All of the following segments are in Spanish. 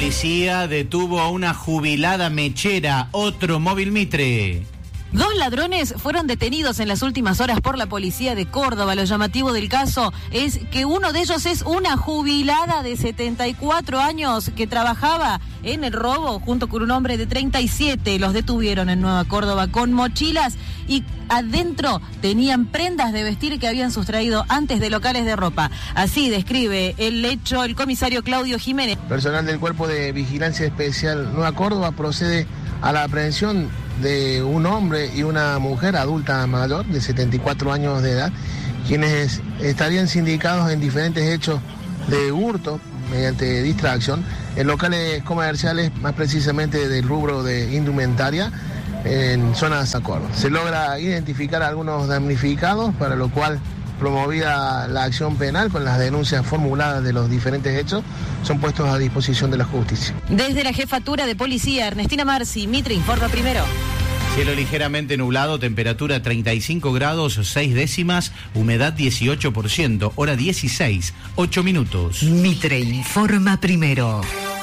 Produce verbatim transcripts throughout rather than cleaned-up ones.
Policía detuvo a una jubilada mechera, otro móvil Mitre. Dos ladrones fueron detenidos en las últimas horas por la policía de Córdoba. Lo llamativo del caso es que uno de ellos es una jubilada de setenta y cuatro años que trabajaba en el robo junto con un hombre de treinta y siete. Los detuvieron en Nueva Córdoba con mochilas y adentro tenían prendas de vestir que habían sustraído antes de locales de ropa. Así describe el hecho el comisario Claudio Jiménez. Personal del Cuerpo de Vigilancia Especial Nueva Córdoba procede a la aprehensión de un hombre y una mujer adulta mayor de setenta y cuatro años de edad, quienes estarían sindicados en diferentes hechos de hurto mediante distracción en locales comerciales, más precisamente del rubro de indumentaria en zonas acordes. Se logra identificar a algunos damnificados, para lo cual promovida la acción penal con las denuncias formuladas de los diferentes hechos, son puestos a disposición de la justicia. Desde la Jefatura de Policía, Ernestina Marci, Mitre informa primero. Cielo ligeramente nublado, temperatura treinta y cinco grados, seis décimas, humedad dieciocho por ciento, hora dieciséis, ocho minutos. Mitre informa primero.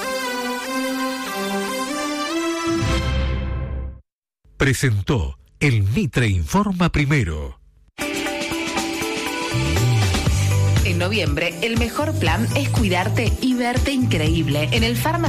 Presentó el Mitre informa primero. En noviembre, el mejor plan es cuidarte y verte increíble. En el Farma